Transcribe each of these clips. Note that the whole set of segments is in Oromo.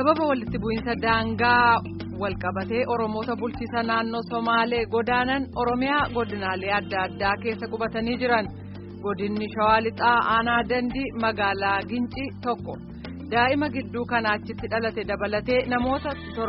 sababa walitti bu'iinsa daangaa walqabatee Oromoota bulchiisa naannoo Somaalee godaanan Oromiyaa godinaalee adda addaa keessa qubatanii jiran godinni Shawaa Lixaa Aanaa Dandii magaalaa Gincii tokko daa'ima gidduu kanaachitti dhalate dabalatee namoota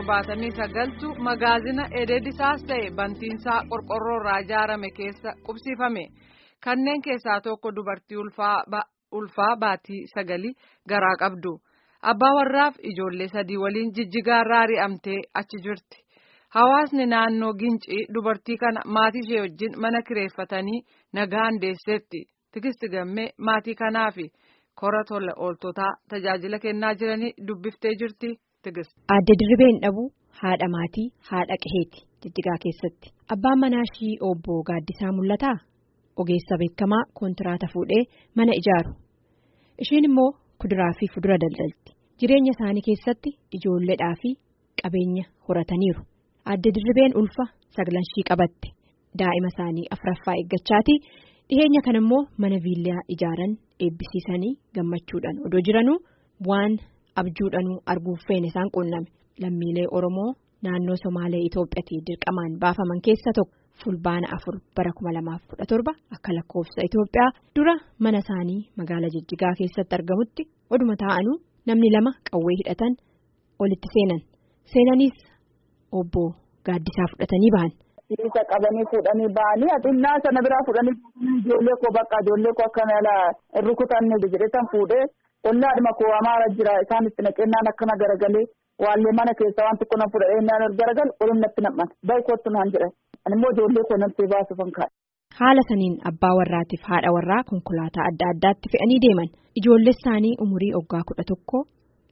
79tu magaazina Edeedisaas ta'e bantiinsaa qorqorroorraa ijaarame keessa qubsiifame kanneen keessaa tokko dubartii ulfaa baatii 9 garaa qabdu. Abbaa warraaf ijoollee 3 waliin Jijjigaarraa ari'amtee achi jirti. Hawaasni naannoo Gincii dubartii kana maatii ishee wajjin mana kireeffatanii nagaan deesseetti. Tigisti gammee maatii kanaafi kora tola ooltotaa tajaajila kennaa jiranii dubbiftee jirti. Tigist. Aadde Dirribeen Dhabuu haadha maatii haadha qaheeti Jijjigaa keessatti. Abbaan manaa ishii obbo Gaaddisaa Mul'ataa ogeessa beekamaa kontiraata fuudhee mana ijaaru. Isheen immoo kuduraa fi fudura daldalti. Jireenya isaanii keessatti ijoolleedhaa fi qabeenya horataniiru. Aadde Dirribeen ulfa 9 qabatte. Daa'ima isaanii 4ffaa eeggachaati. Dhiheenya kana immoo mana viillaa ijaaran eebbisiisanii gammachuudhaan odoo jiranuu waan abjuudhaanuu arguuf feene isaan qunname. Lammiilee Oromoo naannoo Somaalee Itoophiyaatti dirqamaan baafaman keessa tokko fulbaana 4 bara 2017 akka lakkoofsa Itoophiyaa dura mana isaanii magaalaa Jijjigaa keessatti argamutti oduma taa'anuu namni 2 qawwee hidhatan olitti seenaniis obbo Gaaddisaa fudhatanii bahan. Isa qabanii fuudhanii ba'anii xinnaa sana biraa fuudhanii ijoollee koo bakka ijoollee koo akka mala rukutanne jedhetan fuudhee ollaadhuma koo amaara jira isaan itti naqennaan akkana garagalee waallee mana keessaa waan tokko na fuudhee naan garagal olumatti nam'an baay'ikootti naan jedhan animmoo ijoollee koo namtee baasuuf hanqaadha. Haala saniin abbaa warraatiif haadha warraa konkolaataa adda addaatti fe'anii deeman ijoollee isaanii umurii waggaa 11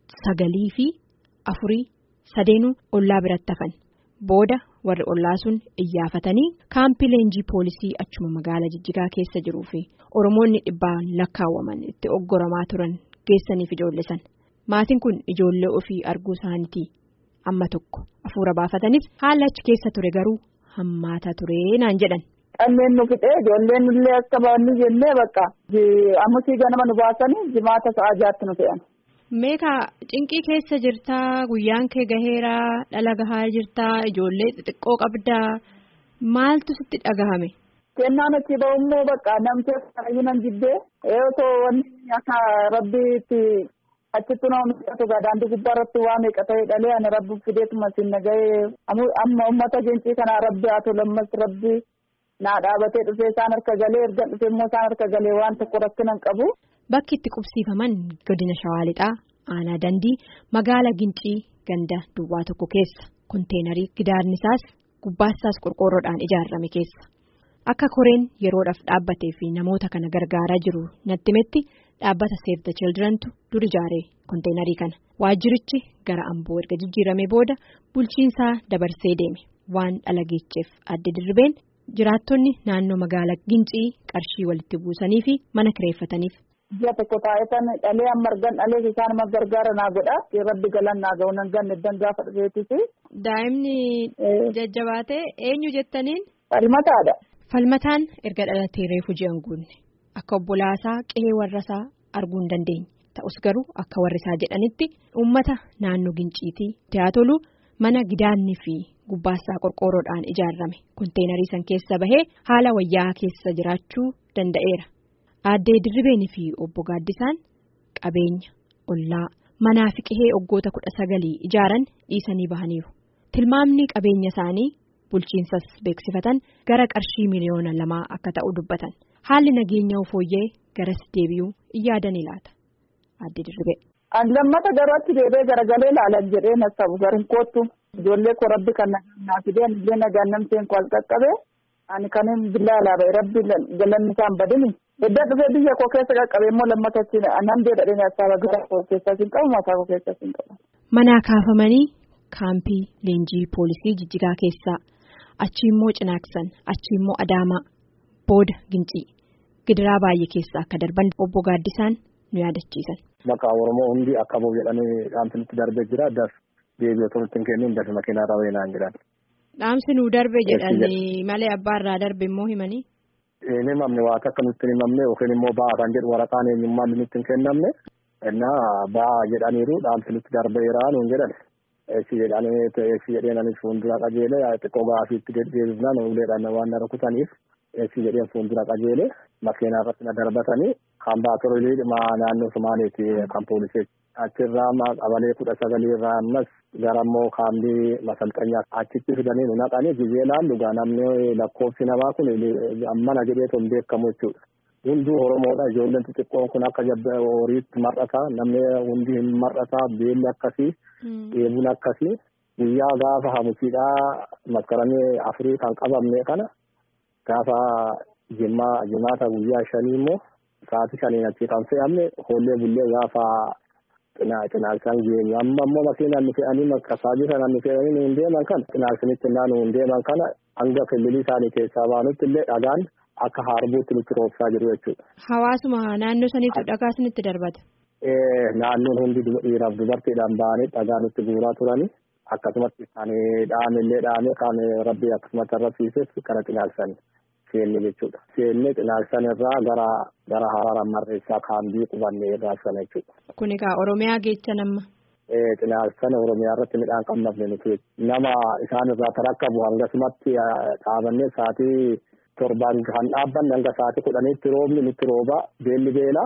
9 fi 4 sadeenuu ollaa biratti hafan. Booda warri ollaa sun iyyafatanii kaampii leenjii poolisii achuma magaalaa Jijjigaa keessa jiruu fi Oromoonni 100 lakkaawwaman itti oggoramaa turan geessaniif ijoollee san. Maatiin kun ijoollee ofii arguu isaaniitii amma tokko hafuura baafatanis haala achi keessa ture garuu hammaataa ture naan jedhan. Kanneen nu fixee ijoolleen illee akka baanni jennee bakka ammusii ganama nu baasanii jimaata sa'a 6tti nu fe'an. Meeqa cinqii keessa jirtaa guyyaan kee gaheeraa dhala gahaa jirtaa ijoollee xixiqqoo qabdaa maaltu sitti dhagahame? Kennaan achi ba'ummoo bakka namtee kanayyuu nan jibbee otoo wanni akka rabbiitti achitti nama miidhatu daandii gubbaa irratti waa meeqa ta'e dhalee ani rabbi fideetuma siin nagahee amma uummata Gincii kanaa rabbi haa tolu ammas rabbi naa dhaabatee dhufee isaan harka galee erga dhufee immoo isaan harka galee waan tokko rakkinan qabu. Bakki itti qubsiifaman godina Shawaa Lixaa Aanaa Dandii magaalaa Gincii ganda duwwaa tokko keessa konteenarii gidaarni isaas gubbaasaas qorqoorroodhaan ijaarame keessa. Akka koreen yeroodhaaf dhaabbatee fi namoota kana gargaaraa jiru natti metti dhaabbata Save the Childrentu dur ijaaree konteenarii kana. Waajjirichi gara Amboo erga jijjiirame booda bulchiinsaa dabarsee deeme waan dhalageecheef Aadde Dirribeen jiraattonni naannoo magaalaa Gincii qarshii walitti buusanii fi mana kireeffataniif. Ji'a tokko taa'etan dhalee amma argan dhalee isaan amma gargaara naa godha rabbi galan naa ga'u nan ganne dan gaafa dhufeetisi. Daa'imni jajjabaatee eenyu jettaniin? Falmataadha. Falmataan erga dhalatee reefu ji'an guunne akka obbolaasaa qe'ee warrasaa arguu hin dandeenye ta'us garuu akka warrisaa jedhanitti uummata naannoo Ginciitii dhiyaatolu mana gidaanni fi gubbaasaa qorqoorroodhaan ijaarame konteenarii san keessa bahee haala wayyaa keessa jiraachuu danda'eera. Aadde Dirribeenii fi obbo Gaaddisaan qabeenya ollaa manaa fi qe'ee waggoota 19 ijaaran dhiisanii bahaniiru. Tilmaamni qabeenya isaanii bulchiinsas beeksifatan gara qarshii miliyoona 2 akka ta'u dubbatan. Haalli nageenya fooyyee garas deebi'uu iyyaadanii laata? Aadde Dirribee. Lammata garuu achi deebee garagalee ilaalan jedhee nasabu garin koottu ijoollee koo rabbi kan nagaa fideen illee nagaan namteen koo qaqqabee ani kanin billaa alaabaa rabbi galanni isaan badini. Edda dhufee biyya koo keessa qaqqabee immoo lammata achi nan deedhadhee nasaaba gara koo keessas hin qabu mataa koo keessas hin qabu. Manaa kaafamanii kaampii leenjii poolisii Jijjigaa keessaa achi immoo Cinaaksan achi immoo Adaamaa booda Gincii gidiraa baay'ee keessa akka darban obbo Gaaddisaan nu yaadachiisan. Maqaa Oromoo hundi akka ba'u jedhanii dhaamsinutti darbee jira das deebi'ee tolutti hin kennin das makiinaa raawwee naan jedhan. Dhaamsi nu darbe jedhanii malee abbaarraa darbe immoo himanii. Inni mamne waa akka nutti hin himamne yookiin immoo ba'aa kan jedhu waraqaan eenyummaan nutti hin kennamne Innaa baa jedhaniiru dhaamsinitti darbeeraa nuun jedhan. Eessi jedheen anis fuuldura qajeelee xiqqoo gaafiitti deddeebifnaan uleedhaan waan na rukutaniif eessi jedheen fuuldura qajeelee makiinaa irratti na darbatanii kan baatoroolii naannoo Somaaleeti kan poolisee achirraa qabalee 19 irraa ammas gara immoo kaambii masalxanyaa achitti fidanii nu naqanii gizee laallu gaa namni lakkoofsi namaa kun ammana jedheetu hin beekamu jechuudha. Hunduu Oromoodha. Ijoolleen xixiqqoon kun akka horiitti mar'ataa namni hundi hin mar'ataa beelli akkasii dheebuun akkasii guyyaa gaafa hamusiidhaa maskaranii 4 kan qabamne kana gaafa jimaata guyyaa 5 immoo sa'aatii 5 achi kan fe'amne hoollee bullee gaafa cinaaksaan geenye amma immoo makiinaan nu fe'anii makkasaajii sanaan nu fe'anii nu hin deeman kana cinaaksanitti innaa nu hin deeman kana hanga fillilii isaanii keessaa baanutti illee dhagaan akka harbuutti nutti roobsaa jiru jechuudha. Hawaasuma naannoo saniitu dhagaa isinitti darbata. Naannoon hundi dhiiraaf dubartiidhaan ba'anii dhagaa nutti guuraa turanii akkasumatti kan dhaame kan rabbi akkasumatti arrabsiises kana cinaaksanii seenne jechuudha. Seenne cinaaksan irraa gara Haraara Marreessaa kaambii qubannee irraa sana jechuudha. Kun egaa Oromiyaa geecha nama. Cinaaksan Oromiyaa irratti midhaan qabnafne nuti nama isaan irraa tarakkabu hangasumatti dhaabannee sa'aatii 7 kan dhaabbanne hanga sa'aatii 10tti roobni nutti rooba beelli beela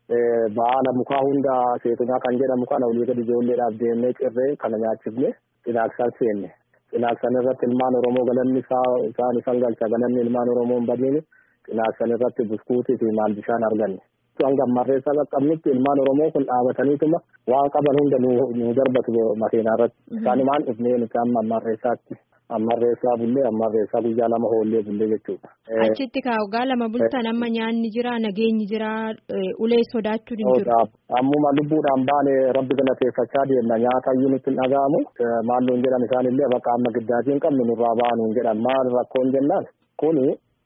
baala mukaa hunda seetunaa kan jedhamu kana olii gadi ijoolleedhaaf deemnee cirree kana nyaachifne cinaaksan seenne. Cinaaksan irratti ilmaan Oromoo galanni isaan galcha galanni ilmaan Oromoo hin badiini cinaaksan irratti buskuutii fi maal bishaan arganne. Hanga Marreessaa qaqqabnutti ilmaan Oromoo kun dhaabataniituma waan qaban hunda nu darbatu makiinaa irratti. Isaan maan dhufnee nuti amma Marreessaatti. Ammarreessaa bullee ammarreessaa guyyaa 2 hoollee bullee jechuudha. Achitti waggaa 2 bultan amma nyaanni jira nageenyi jira ulee sodaachuu hin jiru. Ammuma lubbuudhaan baane rabbi galateeffachaa deemna nyaata iyyuu nutti hin dhaga'amu maalloon jedhan isaanillee bakka amma giddaatii hin qabnu nurraa baanuun jedhan maal rakkoon jennaan kuni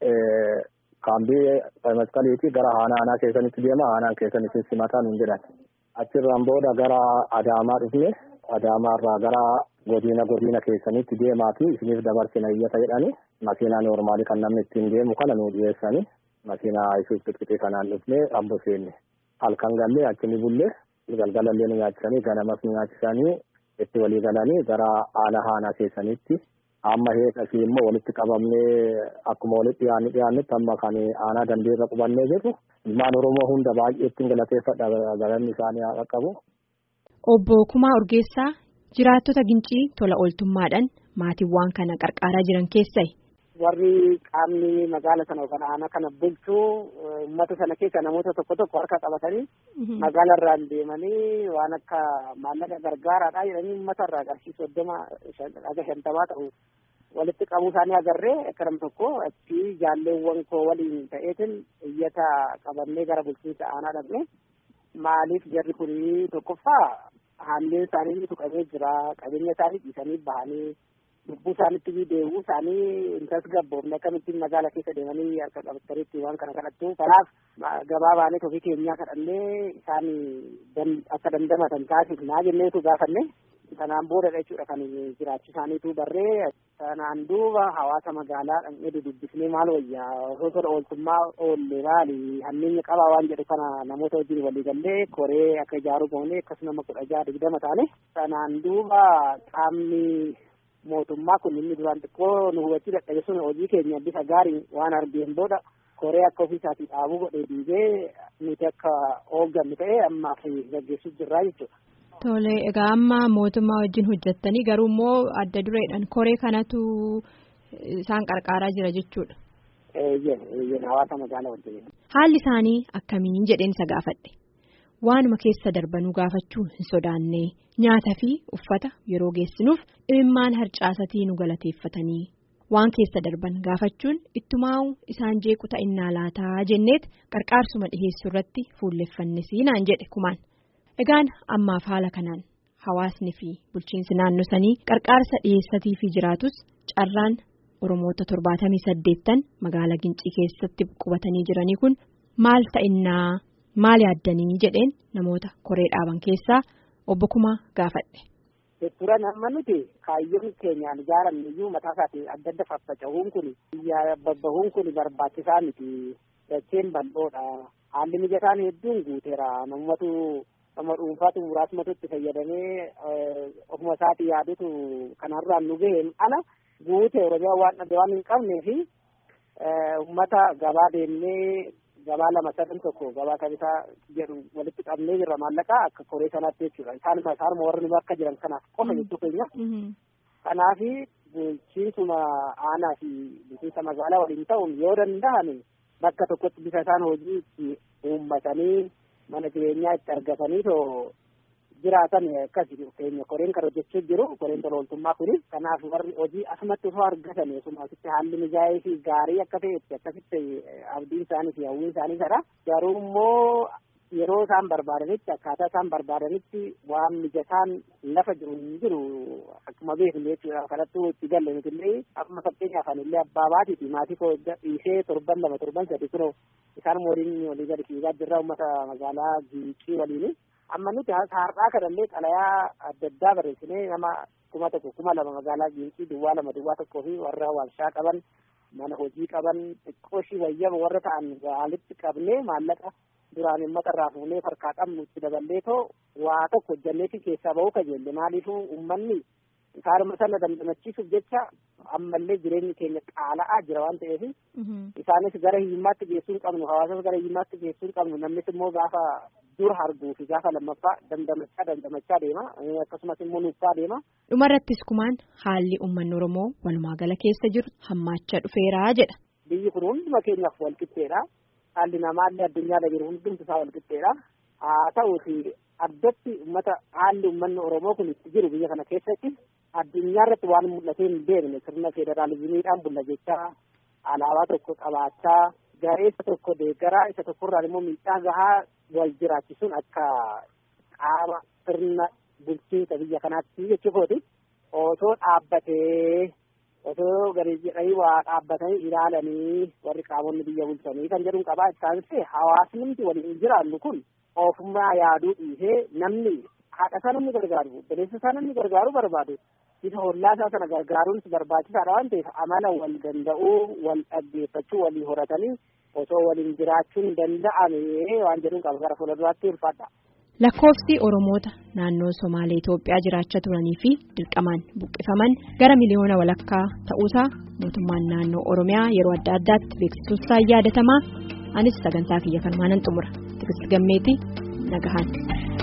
kaambii masqaliitii gara aanaa keessanitti deema aanaan keessanitti simataa nuun jedhan achirraan booda gara Adaamaa dhufne Adaamaarraa gara godina keessanitti deemaati isiniif dabarsina iyyata jedhani makiinaa noormaalii kan namni ittiin deemu kana nu dhiyeessani makiinaa isuuf xixiqqee kanaan dhufne ambo seenne halkan gallee achini bullee galgalallee nu nyaachisanii ganamas nu nyaachisanii itti walii galanii gara aanaa keessanitti amma heekasii immoo walitti qabamnee akkuma walitti dhiyaannetti amma kan aanaa dandeerra qubannee jirru ilmaan Oromoo hunda baay'ee ittiin galateeffadha galanni isaanii haa qaqqabu. Obbo Kumaa Urgeessaa jiraattota Gincii tola ooltummaadhaan maatiiwwan kana qarqaaraa jiran keessaa. Warri qaamni magaala sana yookaan aanaa kana bulchuu uummata sana keessa namoota tokko harka qabatanii magaala irraan deemanii waan akka maallaqa gargaaraadhaa jedhanii uummata irraa qarshii 50 ta'u walitti qabuu isaanii agarree akkam tokko achi jaalleewwan koo waliin ta'eetiin iyyata qabannee gara bulchiinsa aanaa dhaqne maaliif jarri kun tokkoffaa haalli isaanii tuqamee jira qabeenya isaanii dhiisanii bahanii lubbuu isaaniitti deebi'uu isaanii intas gabboofne akkamittiin magaala keessa deemanii harka qabataniitti waan kana kadhattu kanaaf gabaa baanee ofii keenyaa kadhannee isaan akka dandamatan taasifnaa jenneetu gaafanne sanaan booda jechuudha kan jiraachuu isaaniitu barree sanaan duuba hawaasa magaalaa dhaqnee dubbisnee maal wayyaa osoo tola ooltummaa oollee maali hamminni qabaa waan jedhu kana namoota wajjin walii gallee koree akka ijaaruu goonee akkasuma 16-20 taane sanaan duuba qaamni mootummaa kun inni duraan xiqqoo nu hubachuu dadhabe sun hojii keenya bifa gaariin waan argeen booda koree akka ofiisaatii dhaabuu godhee diigee nuti akka hooggannu ta'ee ammaaf gaggeessuuf jirraa jechuudha. Tole egaa amma mootummaa wajjin hojjettanii garuu immoo adda dureedhaan koree kanatu isaan qarqaaraa jira jechuudha. Hawaasa magaalaa wajjin. Haalli isaanii akkamiin jedheen isa gaafadhe. Waanuma keessa darbanuu gaafachuu hin sodaanne nyaata fi uffata yeroo geessinuuf imimmaan harcaasatii nu galateeffatanii waan keessa darban gaafachuun ittumaa'u isaan jeequ ta'innaa laataa jenneet qarqaarsuma dhiheessuu irratti fuulleffannisii naan jedhe Kumaan. Egaan ammaaf haala kanaan hawaasni fi bulchiinsi naannoo sanii qarqaarsa dhiheessatii fi jiraatus carraan Oromoota 78 magaalaa Gincii keessatti qubatanii jiranii kun maal ta'innaa maal yaaddanii jedheen namoota koree dhaaban keessaa obbo Kumaa gaafadhe. Turan amma nuti kaayyoon keenyaan ijaaramne iyyuu mataa isaatiin adda adda faffaca'uun kun babbahuun kun barbaachisaa miti dacheen bal'oodha haalli mijataan hedduun guuteera namumatu amma dhuunfaatu muraasumatu itti fayyadamee ofuma isaatii yaadutu kanarraan nu gaheen ala guute Oromiyaa waan dhabde waan hin qabnee fi uummata gabaa deemnee gabaa lama sadan tokko gabaa kabisaa jedhu walitti qabnee jirra maallaqa akka koree sanaatti jechuudha. Isaanuma warri nu akka jiran kanaaf qofa jechuu keenya. Kanaafi bulchiinsuma aanaa fi bulchiinsa magaalaa waliin ta'uun yoo danda'an bakka tokkotti bifa isaan hojii itti uummatanii mana jireenyaa itti argatanii too jiraatan akkasii keenya koreen kan hojjechuu jiru koreen tola ooltummaa kuni. Kanaaf warri hojii asumatti osoo argatan asumatti haalli mijaa'ee fi gaarii akka ta'etti akkasitti abdiin isaanii fi hawwiin isaanii sana garuu immoo yeroo isaan barbaadanitti akkaataa isaan barbaadanitti waan mijataan lafa jiru hin jiru akkuma beeknu jechuudha. Kanattuu itti galle nutillee akkuma fakkeenyaaf anillee abbaa baatiiti maatii koo dhiisee torban lama torban sadi kunoo isaan waliin walii gadi fiigaa jirra uummata magaalaa Gincii waliin. Amma nuti har'aa kanallee xalayaa adda addaa barreessinee nama 1,200 magaalaa Gincii duwwaa 2 fi warra warshaa qaban mana hojii qaban xiqqooshii wayyaba warra ta'an walitti qabnee maallaqa duraan uummata irraa fuunee farkaa qabnu itti daballee too waa tokko hojjanneetii keessaa ba'uu kajeelle maaliifuu uummanni isaanuma sana dandamachiisuuf jecha ammallee jireenyi keenya qaala'aa jira waan ta'eef isaanis gara hiyyummaatti geessuu hin qabnu hawaasas gara hiyyummaatti geessuu hin qabnu namnis immoo gaafa dur arguu fi gaafa lammaffaa dandamachaa deema akkasumas immoo nuuffaa deema. Dhumarrattis kumaan haalli uummanni Oromoo walumaa gala keessa jiru hammaachaa dhufeeraa jedha. Biyyi kun hunduma keenyaaf walqixxeedha. Haalli namaallee addunyaarra jiru hundumti isaa walqixxeedha. Haa ta'uuti addatti haalli uummanni Oromoo kun itti jiru biyya kana keessatti addunyaarratti waan mul'atee hin beekne sirna federaalizimiidhaan bulla jechaa alaabaa tokko qabaachaa garee isa tokko deeggaraa isa tokkorraan immoo miidhaa gahaa wal jiraachisuun akka qaama sirna bulchiinsa biyya kanaatti jechuufooti osoo dhaabbatee osoo gadi jedhanii waa dhaabbatanii ilaalanii warri qaamonni biyya bulchanii kan jedhuun qabaa isaanis hawaasni waliin jiraannu kun ofummaa yaaduu dhiisee namni haadha isaa namni gargaaru obboleessa isaa namni gargaaru barbaadu isa hollaa isaa sana gargaaruun barbaachisaadha waan ta'eef amala wal danda'uu wal dhaggeeffachuu walii horatanii osoo waliin jiraachuun danda'ame waan jedhuun qaba gara fuulduraatti ulfaadha. Lakkoofsi Oromoota naannoo Somaalee Itoophiyaa jiraachaa turanii fi dirqamaan buqqifaman gara miliyoona walakkaa ta'uusaa mootummaan naannoo Oromiyaa yeroo adda addaatti beeksisuusaa yaadatamaa. Anis sagantaa kiyya kanumaanan xumura. Tigist Gammeetii Nagahaan.